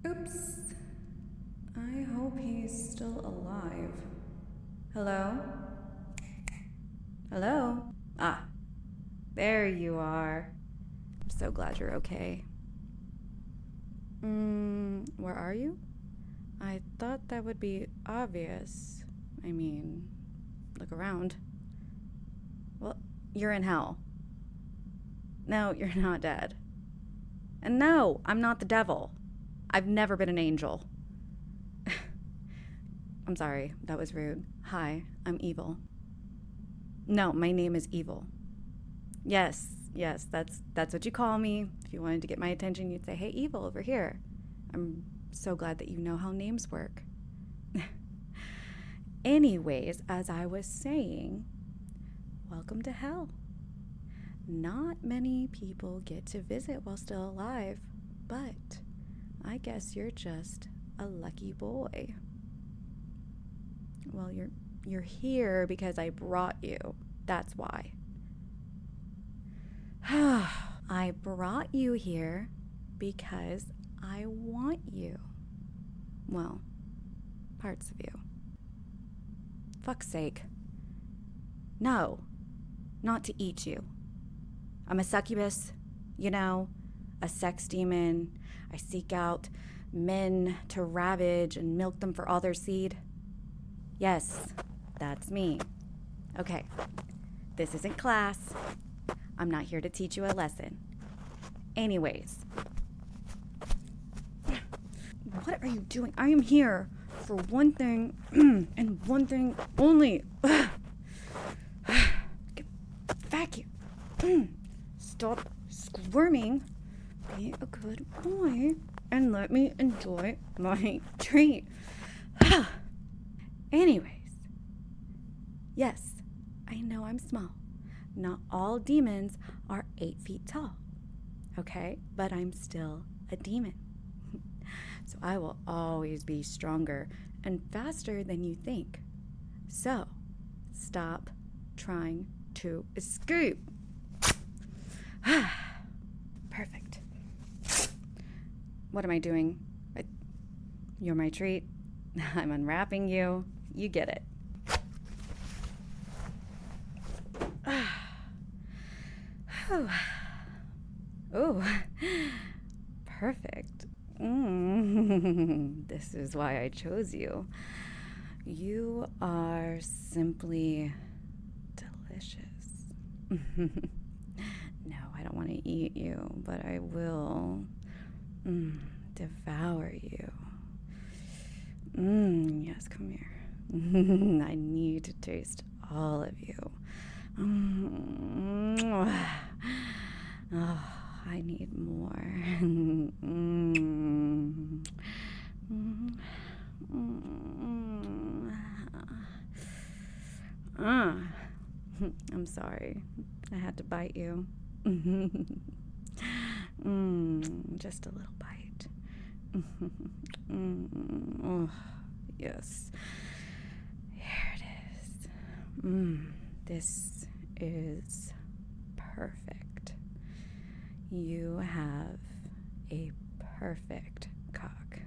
Oops. I hope he's still alive. Hello? Hello? Ah, there you are. I'm so glad you're okay. Where are you? I thought that would be obvious. I mean, look around. Well, you're in hell. No, you're not dead. And no, I'm not the devil. I've never been an angel. I'm sorry, that was rude. Hi, I'm Evil. No, my name is Evil. Yes, that's what you call me. If you wanted to get my attention, you'd say, "Hey, Evil, over here." I'm so glad that you know how names work. Anyways, as I was saying, welcome to hell. Not many people get to visit while still alive, but I guess you're just a lucky boy. Well, you're here because I brought you. That's why. I brought you here because I want you. Well, parts of you. Fuck's sake. No, not to eat you. I'm a succubus, a sex demon. I seek out men to ravage and milk them for all their seed. Yes, that's me. Okay, this isn't class. I'm not here to teach you a lesson. Anyways. What are you doing? I am here for one thing and one thing only. Get back here. Stop squirming. Be a good boy and let me enjoy my treat. Anyways, yes, I know I'm small. Not all demons are 8 feet tall, okay? But I'm still a demon. So I will always be stronger and faster than you think. So stop trying to escape. Perfect. What am I doing? You're my treat. I'm unwrapping you. You get it. Oh, perfect. This is why I chose you. You are simply delicious. No, I don't want to eat you, but I will devour you. Yes, come here. I need to taste all of you. Oh, I need more. I'm sorry. I had to bite you. Just a little bite. Oh, yes. Here it is. This is perfect. You have a perfect cock.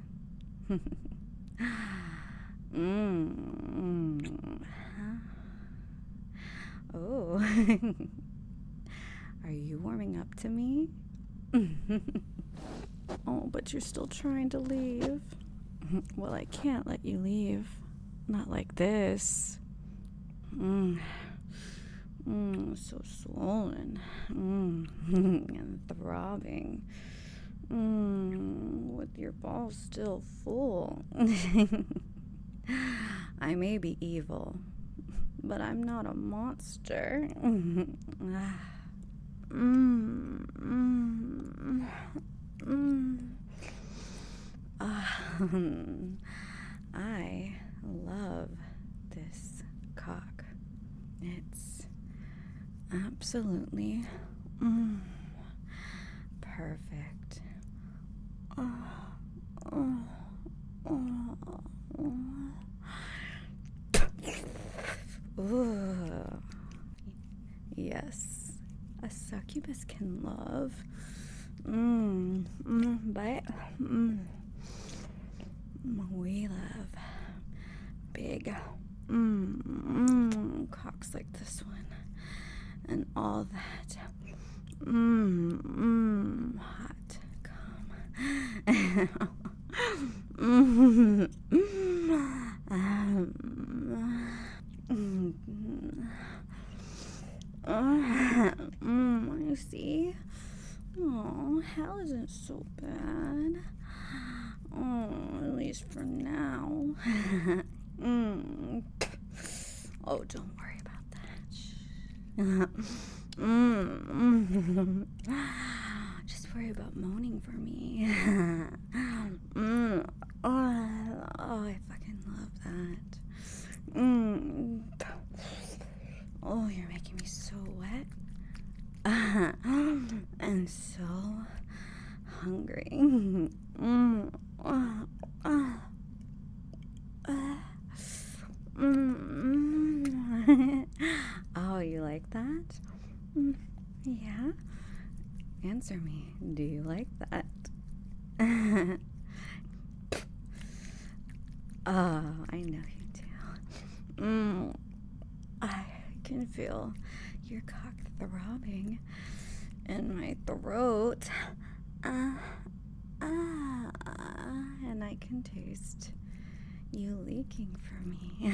Oh. Are you warming up to me? Oh, but you're still trying to leave. Well, I can't let you leave. Not like this. So swollen. And throbbing. With your balls still full. I may be evil, but I'm not a monster. I love this cock. It's absolutely perfect. Ooh. Yes, a succubus can love. But We love big cocks like this one. And all that hot cum. You see? Oh, hell isn't so bad. Oh, at least for now. Oh, don't worry about that. Just worry about moaning for me. Oh, I fucking love that. Oh, you're making me so wet. And so hungry. Oh, you like that? Yeah? Answer me. Do you like that? Oh, I know you do. I can feel your cock throbbing in my throat. And I can taste you leaking for me.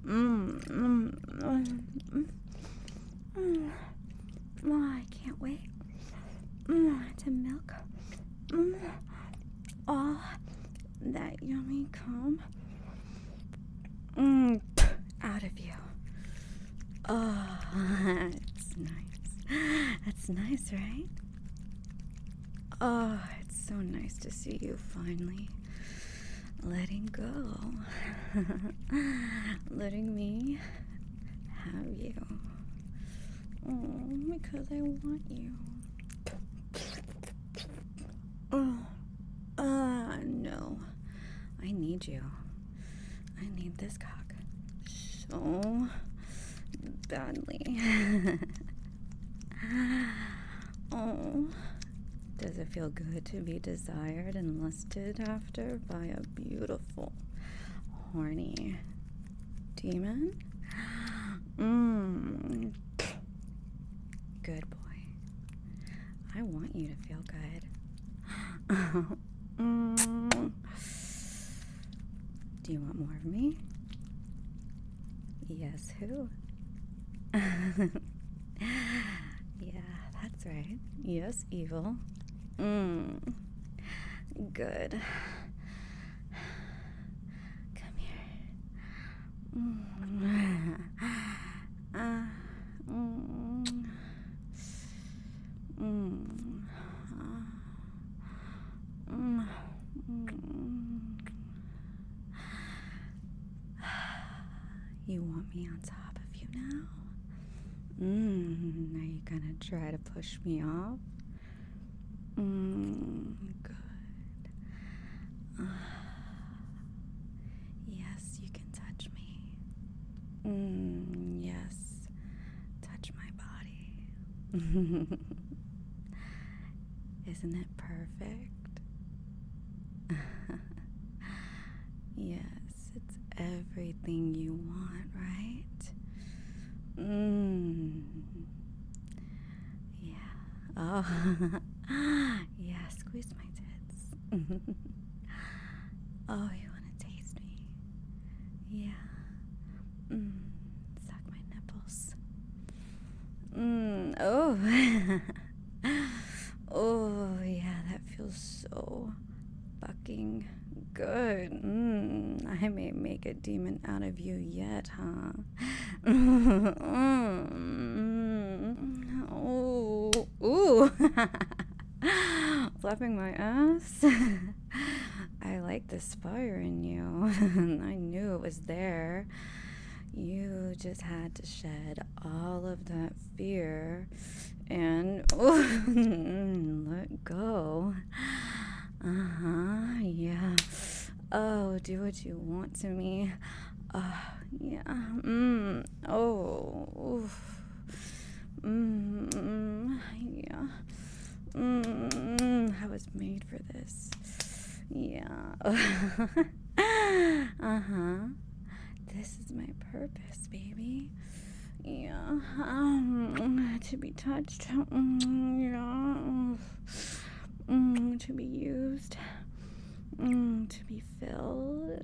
I can't wait to milk all that yummy cum out of you. Oh, it's nice. That's nice, right? Oh, it's so nice to see you finally letting go. Letting me have you. Oh, because I want you. No. I need you. I need this cock so badly. Oh, does it feel good to be desired and lusted after by a beautiful, horny demon? Good boy. I want you to feel good. Do you want more of me? Yes, who? Yeah, that's right. Yes, evil. Good. Come here. You want me on top of you now? Are you gonna try to push me off? Good. Yes, you can touch me. Yes, touch my body. Isn't it perfect? Yes, it's everything you want, right? Yeah. Oh, yeah, squeeze my tits. Oh, you want to taste me? Yeah. Suck my nipples. Oh. Oh, yeah, that feels so fucking good. I may make a demon out of you yet, huh? Oh, ooh. Flapping my ass. I like this fire in you. I knew it was there. You just had to shed all of that fear and let go. Yeah. Oh, do what you want to me. Yeah. Oh. Oof. Yeah. I was made for this. Yeah. Uh-huh. This is my purpose, baby. Yeah. To be touched. Yeah. To be used. To be filled.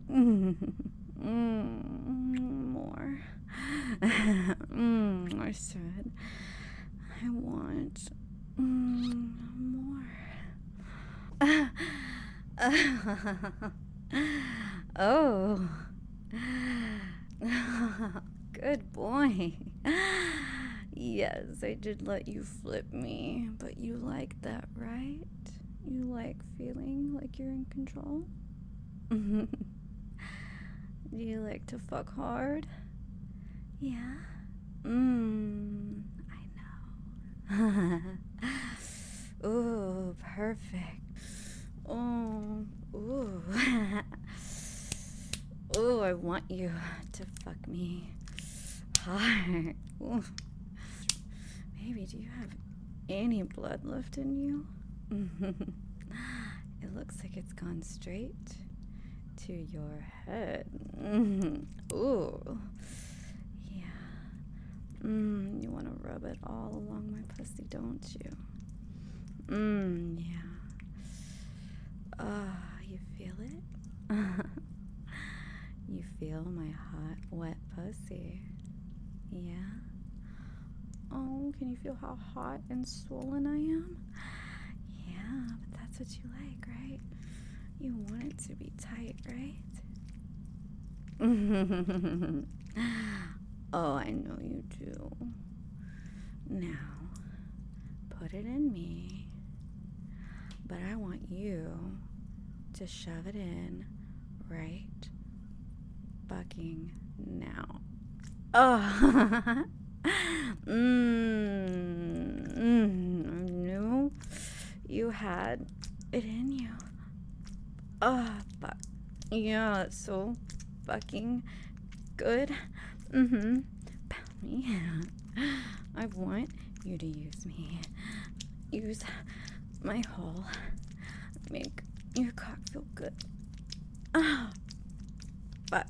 More. I said, I want more. Oh. Good boy. Yes, I did let you flip me, but you like that, right? You like feeling like you're in control? Do you like to fuck hard? Yeah? I know. Ooh, perfect. Oh, ooh. Ooh, I want you to fuck me hard. Ooh. Baby, do you have any blood left in you? It looks like it's gone straight to your head. Ooh. Yeah. You want to rub it all along my pussy, don't you? Yeah. You feel it? You feel my hot, wet pussy. Yeah? Oh, can you feel how hot and swollen I am? Yeah, but that's what you like, right? You want it to be tight, right? Oh, I know you do. Now, put it in me, but I want you to shove it in right fucking now. Oh. I knew you had it in you. Oh, fuck. Yeah, it's so fucking good. Pound me. I want you to use me. Use my hole. Make your cock feel good. Oh, fuck.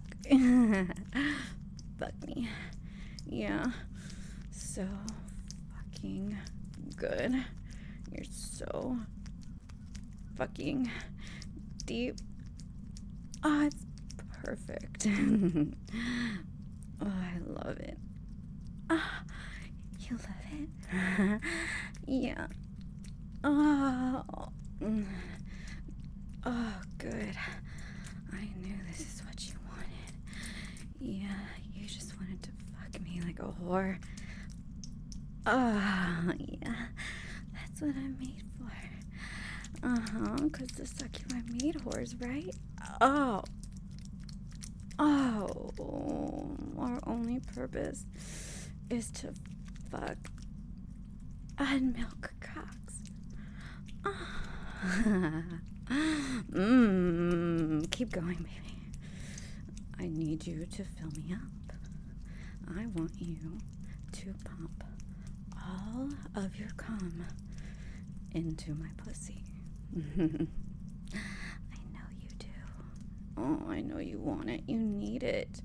Fuck me. Yeah. So fucking good. You're so fucking deep. Oh, it's perfect. Oh, I love it. Ah, you love it? Yeah. Oh. Oh, good. I knew this is what you wanted. Yeah, you just wanted to fuck me like a whore. Oh, yeah. That's what I'm made for. Because to suck you, I made whores, right? Oh. Our only purpose is to fuck and milk cocks. Keep going, baby. I need you to fill me up. I want you to pump all of your cum into my pussy. I know you do. Oh, I know you want it. You need it.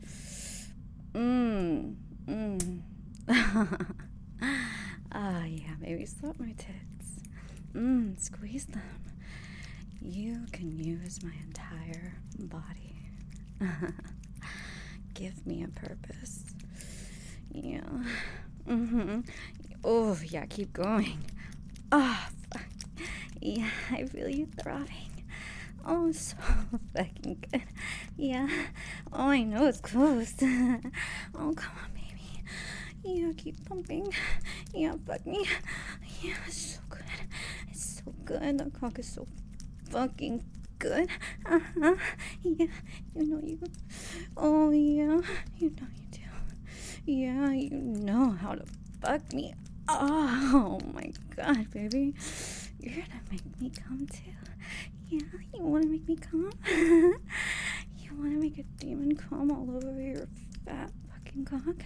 Yeah, baby, slap my tits. Squeeze them. You can use my entire body. Give me a purpose. Yeah. Oh, yeah, keep going. Oh, fuck. Yeah, I feel you throbbing. Oh, so fucking good. Yeah. Oh, I know it's close. Oh, come on, baby. Yeah, keep pumping. Yeah, fuck me. Yeah, it's so good. It's so good. The cock is so fucking good. Yeah, you know you. Oh, yeah, you know you do. Yeah, you know how to fuck me. Oh my god, baby. You're gonna make me come too. Yeah, you wanna make me come? You wanna make a demon come all over your fat fucking cock?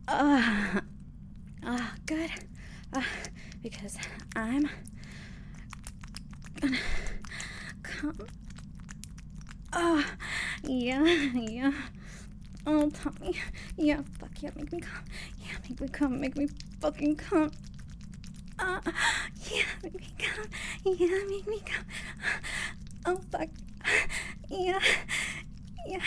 Good. Because I'm gonna come. Yeah, yeah. Oh, Tommy. Yeah, fuck yeah, make me come. Yeah, make me come. Make me fucking come. Uh, yeah, make me come. Yeah, make me come. Oh, fuck. Yeah. Yeah.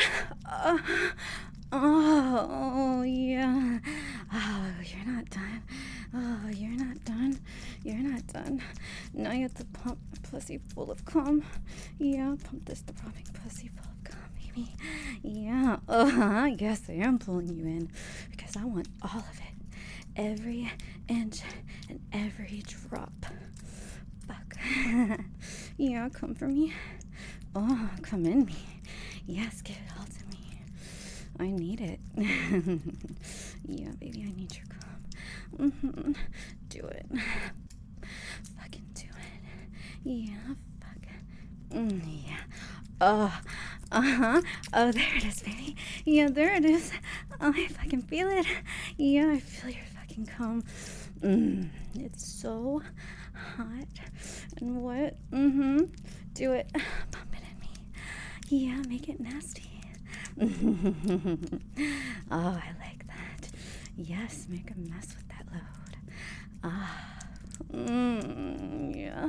Oh, yeah. Oh, you're not done. Oh, you're not done. You're not done. Now you have to pump a pussy full of cum. Yeah, pump this throbbing pussy full of cum, baby. Yeah. Yes, I am pulling you in because I want all of it. Every inch and every drop. Fuck. Yeah, come for me. Oh, come in me. Yes, give it all to me. I need it. Yeah, baby, I need your cum. Do it. Fucking do it. Yeah, fuck. Yeah. Oh, Oh, there it is, baby. Yeah, there it is. Oh, I fucking feel it. Yeah, I feel your fucking cum. It's so hot and wet. Do it. Pump it in me. Yeah, make it nasty. Oh, I like that. Yes, make a mess with that load. Yeah.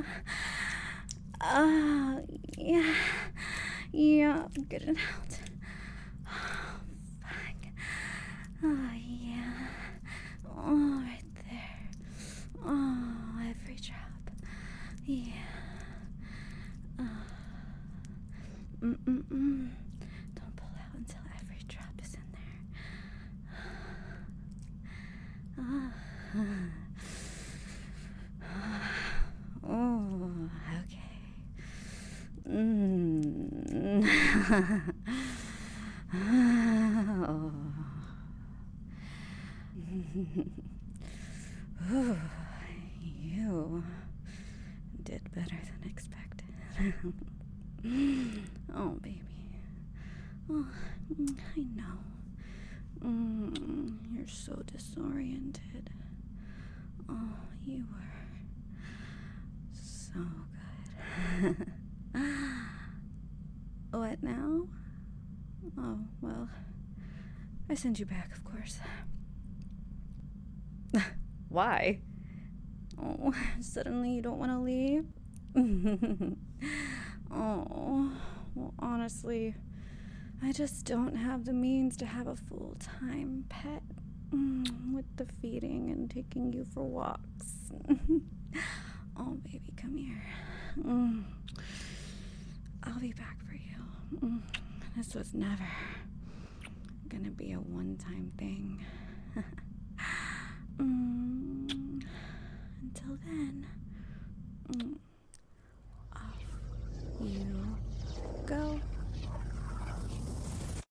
Yeah. Yeah, get it out. Oh, fuck. Oh, yeah. Oh, right there. Oh, every drop. Yeah. Don't pull out until every drop is in there. Oh, okay. Oh. You did better than expected. Oh, baby. Oh, I know. You're so disoriented. Oh, you were so good. What now? Oh, well, I send you back, of course. Why? Oh, suddenly you don't want to leave? Oh, well, honestly, I just don't have the means to have a full-time pet with the feeding and taking you for walks. Oh, baby, come here. I'll be back for you. This was never gonna be a one-time thing.